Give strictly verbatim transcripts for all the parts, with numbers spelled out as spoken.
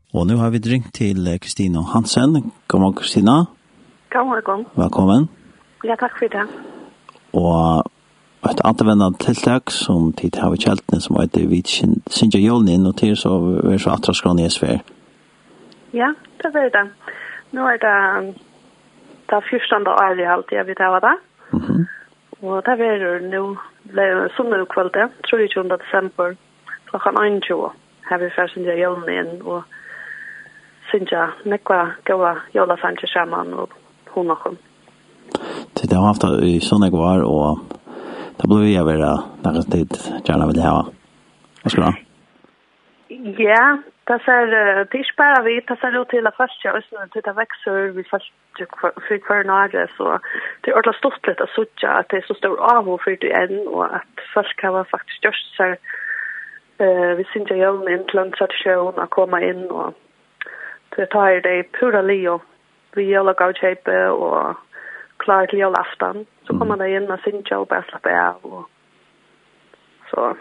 Og nu har vi ringt til Kristina Hansen. God morgen, Kristina. God morgen. Velkommen. Ja, takk for det. Og et anvendende tiltak som tid har vi kjeltene som heter vi synes jeg jorden inn og til så er så attraskrån i S V R. Ja, det er det. Nå er det det er fjortende år i alt jeg vil ha det. Mhm. Og det er nå sånne kvalitet, tjuende desember, klokken einogtjúgu. Her vi først synes jeg jorden inn og synes jeg nekva gåa jolasanger sammen og hun og hun. Det har haft det i sånne år og det blir vi over nærmest tid gjerne vil ha. Hva skal du ha? Ja, det ser det er ikke bare vi, det ser ut til at først jeg også til det vekser vi først for hver nære, så det er ordentlig stort litt å sutte at det er så stor av og for det enn, og at folk har faktisk gjort seg uh, vi synes jeg gjør inn til en tradisjon å komme inn og det tar det pura lio vi gjør gavkjøpe og klar til jul aften. Så kommer det inn og synes jeg og bare slappe av. Og så.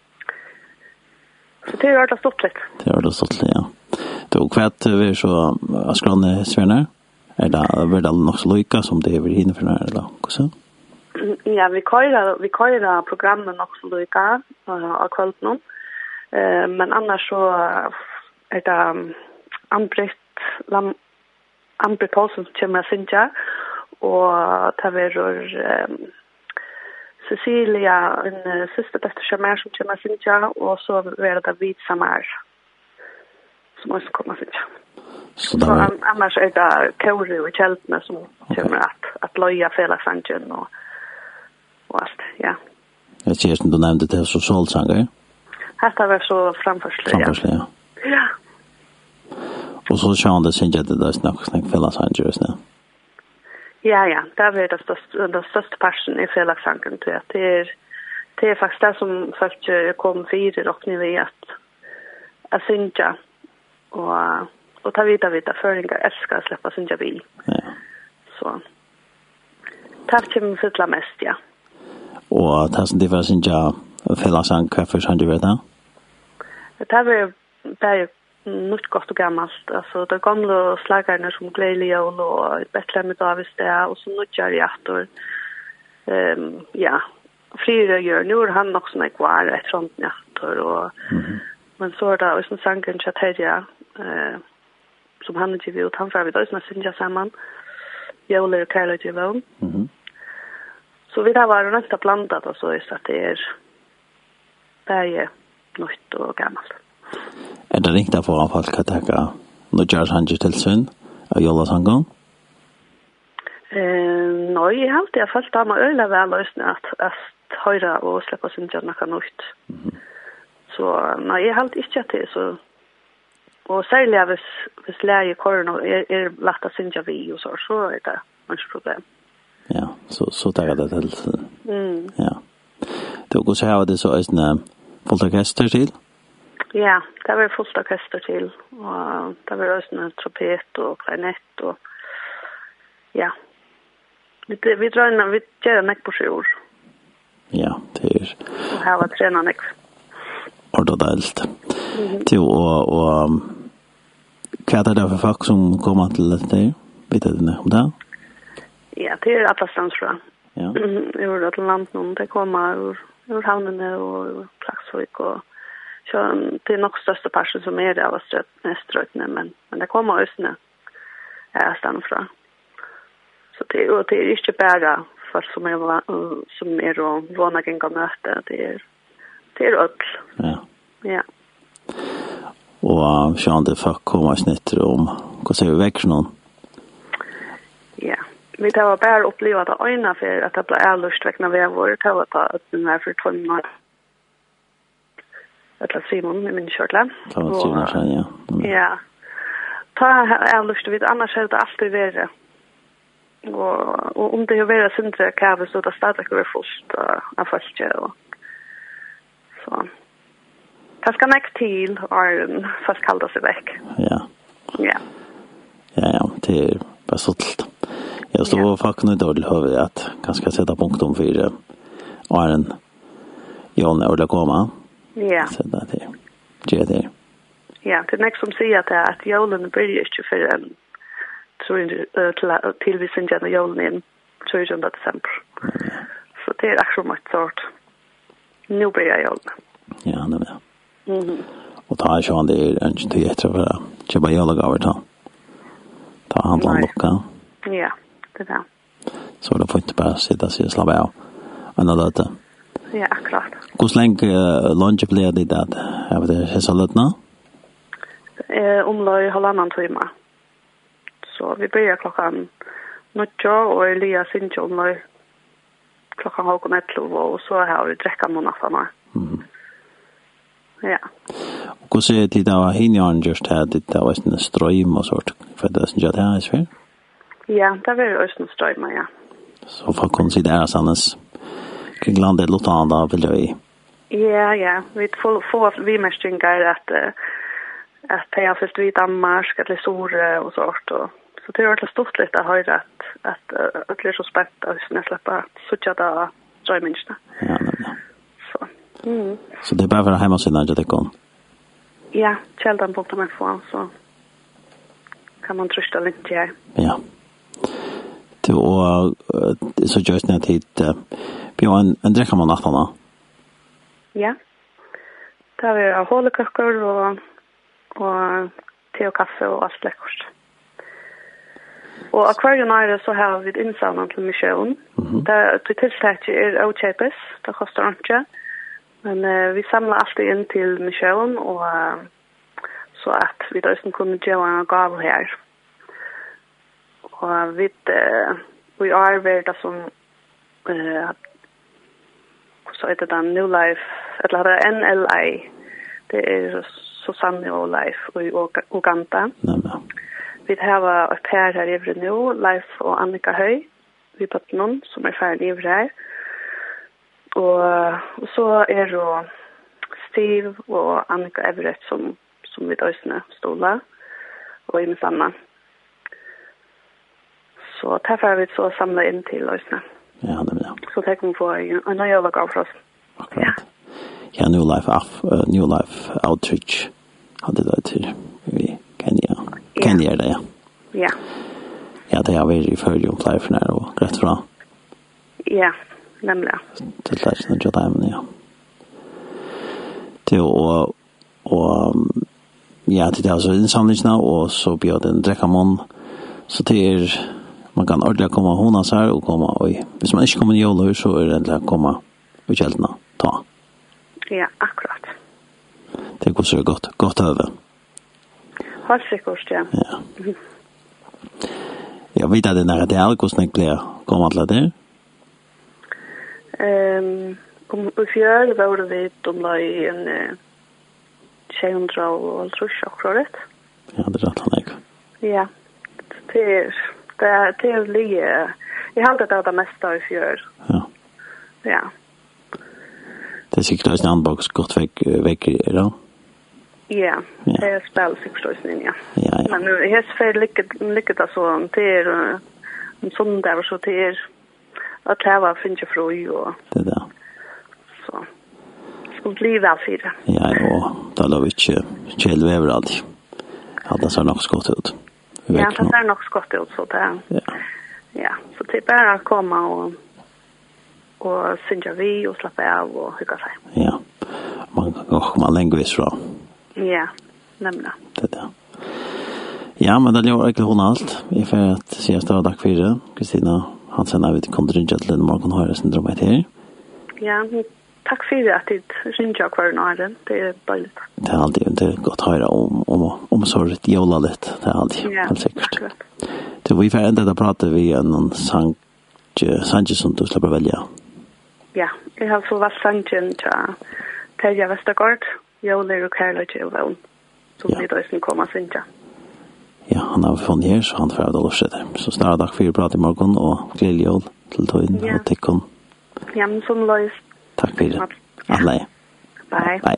Så det er det stått litt. Det er det stått litt, ja. Du, hva er det så askrande sverner? Er det, er det nok så lykke som det er inne for nær, eller hva så? Ja, vi kører, vi kører programmet nok så lykke uh, av kvelden. Uh, men annars så er det um, Ambrit, Lam, Ambrit Paulsen som kommer synes jeg. Og det var um, Cecilia, en uh, siste døtter som er som kommer synes jeg, og så var det David Samar som også kommer synes jeg. Så, så var... annars er det Kauri og Kjeldene som okay. kommer at, at løye Felaksangen og, og alt, ja. Jeg sier som du nevnte det så solsanger. Dette var så framførselig, ja. Framførselig, ja. Ja. Og så ser han det synes jeg det er snakk Felaksanger, ikke det? Ja, ja, det er det største, det største passion i Felaksangen til at det er, det er faktisk det som folk kom fire råkning ved at jeg synes jeg, og, og ta videre videre, før jeg elsker å slippe synes jeg vi. Ja. Så. Det er ikke fytla mest, ja. Og det er som det var synes jeg Felaksang, hva for sånn du vet da? Det er det er något gott och gammalt. Alltså det gamla slagarna som Glädje och Betlehem med Davids där och så något gör jag att ehm ja, flera gör nu han nog såna kvar ett sånt nätter och mm-hmm. men så är det också sanken chateja eh som han inte vill ta för vi då så synja samman. Jag vill kalla det väl. Mhm. Så vi där var nästa plantat och så är så att det är det är något och gammalt. Er det riktig for at folk kan takke noe gjørs han til tilsyn av Jolla-sangen? Uh, Nei, jeg har alltid følt det med øyne vel løsning at, at høyre og slippe sin gjør noe nytt. Mm-hmm. Så nei, jeg har alltid ikke til så og særlig hvis, hvis lærer køren er, er lagt av sin gjør vi og så, så er det ikke problem. Ja, så, så takker det til. Mm. Ja. Det er også her det så er fullt orkester til? Ja, det var fullt orkester til, og det var også en trompet og klarinett, og ja. Vi, vi drønner, vi gjør en ekk på sju år. Ja, det er... Og her var trenet ekk. Ordentlig. Mm-hmm. Til, og, og hva er det for folk som kommer til dette? Vet du det om det? Ja, det er Atlaslands fra. Ja. Jeg var til landet, det kommer ur, ur havnene og ur Klaksvik og så det är nog största passion som är det av strötne men men det kommer ösne är stan från. Så det är det är inte bara för som är som är då vana gänga möte det är det är allt. Ja. Ja. Och så han det för komma snitt om vad säger vi väck någon. Ja. Vi tar var bara uppleva det ena för att det blir ärlust väckna vi var det var att den här för två Eller Simon i min kjørtle. Ta var Simon sen, ja. Mm. Ja. Ta er lyst til vidt, annars er det alltid verre. Og, og om det er verre sindre kæve, så det stadig ikke være først av første. Og, så. Det skal nekk til, og først kalde seg vekk. Ja. Ja. Ja, ja, det er bare suttelt. Jeg står ja. Faktisk nødt til å høre at kanskje sette punktum for Arjen Jon Orla Koma. Ja. Så det er det. Det. Ja, det är nästa som säger att att julen börjar inte för en tror inte till vi sen gärna julen in tjugonde december. Så det är också mycket sort. Nu börjar julen. Ja, det är. Mhm. Och ta ju han det är inte till jätte för att köpa julgaver ta. Ta handla om lucka. Ja, det är. Så då får inte bara sitta sig och slappa av. Annan det. Ja, klart. Hur länge lunch blir det där? Har det så lite nu? Eh, omlöj halvannan timme. Så vi börjar klockan nio och Elias inte omlöj klockan halv ett och så har vi dräcka månaderna. Mm. Ja. Och så är det då hinner just här det där var en ström och sort för det som jag har är Ja, det var ju en ström, ja. Så för konsidera sannes kring landet låt andra vill vi. Ja, ja, vi får få vi mästringar att att ta först vid Danmark eller Sore och sort och så det är väldigt stort lite att höra att att att det är så spänt att snä släppa så att det strömmen. Ja, nej. Så. Mm. Så det är bara för hemma sen att det kom. Ja, käldan på med få så kan man trösta lite ja. Ja. Det och så just när det vi har en en dräcka man nattarna. Ja. Det har vi hållkakor och och te och kaffe och allt läckert. Och akvarien är så här vid insamling till mission. Mm-hmm. Där till tillsätt är outchapes, det kostar inte. Men uh, vi samlar alltid in till mission och uh, så att vi då ska kunna göra en gåva här. Och vi uh, vi är värda som uh, så heter det New Life eller N L I. Det är Susanne och Life i Uganda. Nej, nej. Vi har ett par här i nu, Life och Annika Höj. Vi har någon som är färdig i här. Och, och så är det Steve och Annika Everett som, som vi dösna stolar. Och i Sanna. Så därför har vi så samlat in till dösna. Ja, det är det. Så det kommer få en ny övergång för oss. Ja. Ja, New Life, uh, New Life Outreach hade det till i Kenya. Kenya är det, ja. Ja. Ja, det har vi i förrige om flera för när och rätt bra. Ja, nämligen. Det är lätt att göra det, ja. Det och, och ja, det är alltså insamlingsna och så blir det en dräckamon. Så det är, man kan ordentligt komma och honas här och komma och hvis man inte kommer i jolhur så är det ändå att komma och kältna, ta. Ja, akkurat. Det går så gott, gott över. Har säkert, ja. Ja. Jag vet att det när det är hur blir komma till det. Ehm, om i fjör var det vi de i en tjugohundra och rätt. Ja, det är rätt han är. Ja. Det är det är det är lite jag har det där mesta i fjör. Ja. Ja. Det är säkert en anbox gott väck väck då. Ja, det är spel sexton ja. Ja, ja. Men nu är det för lyckat lyckat så det är en sån där så det är att kräva finns ju fröj och det där. Så. Skulle bli väl fyra. Ja, och då låg vi inte käll överallt. Alla så nog skott ut. Ja, det är nog skott ut så där. Ja. Ja, så det är bara att komma och och synja vi och slappa av och hugga sig. Ja. Man går man längre så. Ja, nämligen. Det där. Ja, men det gör inte hon allt. Vi får att säga stort tack för det. Kristina Hansen har vi kontribuerat till morgon har det syndrom här. Ja, tack för det att det syns jag kvar någon. Det är dåligt. Det är alltid inte gott att höra om om om så rätt jolla lite. Det är alltid ja, helt säkert. Det vi får ända att prata vi en sank Sanchez som du släpper välja. Ja, jag har så varit Sanchez till Terja Westergaard. Jag lärer Karla Jevon. Så vi då ska komma sen ja. Ja, han har funnit här så han får det lösa det. Så snart dag för prata i morgon och glädje jul till toin ja. och tekon. Ja, men som lös. Tack för det. Alla. Bye. Bye.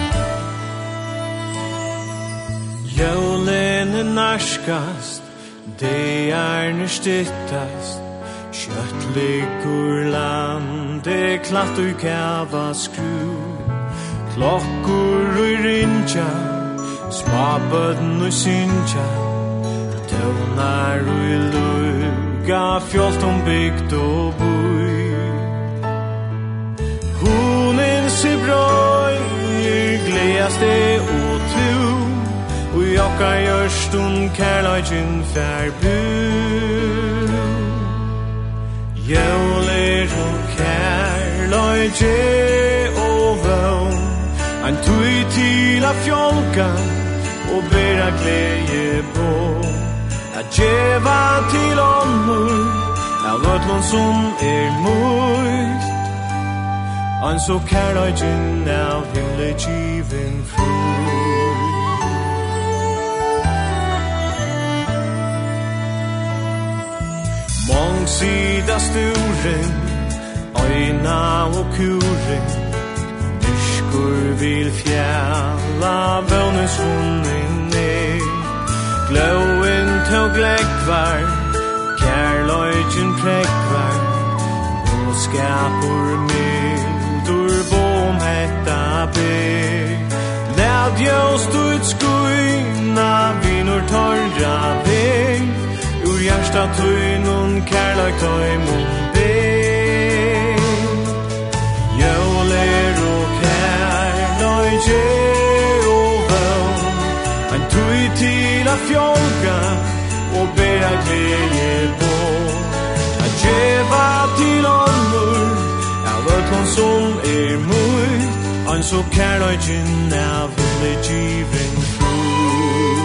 Jólin er narskast, det er nyrstittast, kjøtt liggur land, det klatt og kava skru, klokkur og rinja, småbødden og synja, tøvnar og luga, fjolt om bygd og bui. Hunin se brøy, gledas det og tu, og jokka gjørstun kærløgjen færbu. Jøler og kærløgje og vøvn, ein tui til a fjolka og bera glede på, a djeva til ånder av ötlån som er møyt, an så kærløgjen av himle given fruit. Mångsida sturen, øyna og kuren, dyskur vil fjalla vøvnes hunden ned, gløen tog glekvar, kærløgjen prekvar, og skapur mildur bom hetta ber. Lad jøst ut skuina, vinur torra veg, ur hjärsta tøynun kærløg tøymon ber. Jøler og kærløgje og vøvn, ein tøy til a fjolka og bera glede på, a djeva til ånder av ötlån som er møyt, an så kærløgjen av himle given fruit.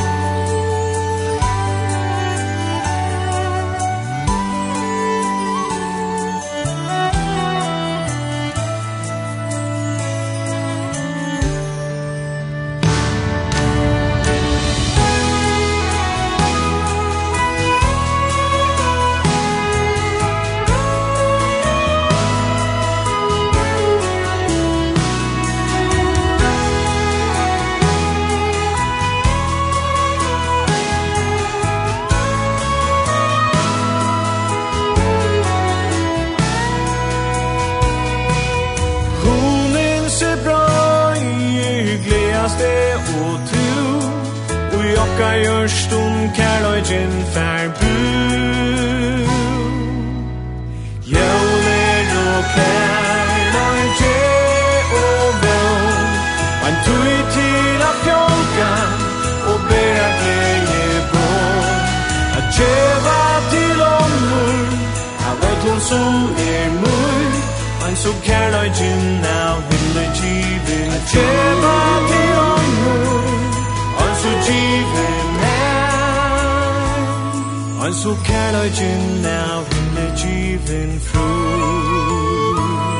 Gjørstun kærløgjen færbu. Jøler og kærløgje og vøvn, ein tøy til a fjolka og bera glede på, a djeva til ånder av ötlån som er møyt, ein så kærløgjen av himle given, a djeva til ånder, ein så given. Ein så kærløgjen av himle given fruit.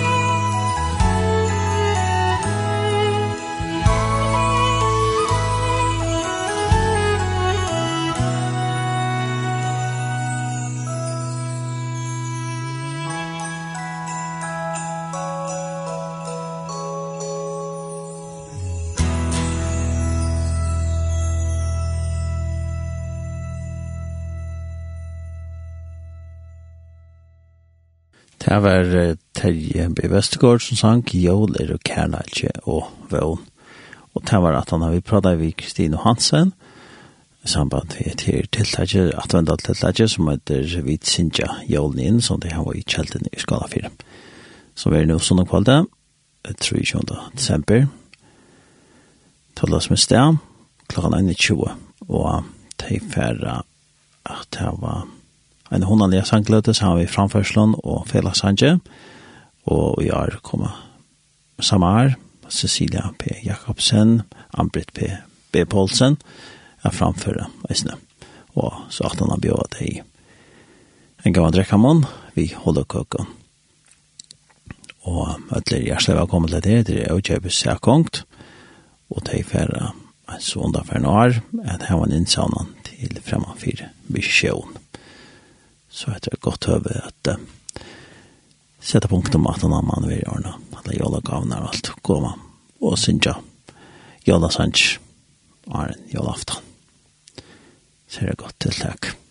Det var Terje B. Vestergaard som sang Jøler og kærløgje og vøvn. Og det var at han har vi pratet med Kristine Hansen i samband med til tiltaket, at venda tiltaket som heter Vit Sintja Jølen, som det har vært i kjelten i skala fire. Så vi er nå sånn kvalitet, treogtjuende desember, tolv med sted, klokken einogtjúgu, og det er færre at det var en hundanlige sangløte, så har vi framførselen og Fela Sanje, og vi har kommet samme her, Cecilia P. Jakobsen, Ambrit P. B. Poulsen, er framfører eisene. Og så at han har bjøret det i en gammel drekkamon, vi holder køkken. Og ødler hjertelig velkommen til det, det er Øykjøp Sækongt, og det er færre, altså under færre år, at her var en innsavnen til fremme fire visjon. Så er det godt over at uh, sette punkt om at han har man vil gjøre at det gjør gavene og alt kommer og synes jeg gjør det sanns er en gjør aften Så är det gott till tack.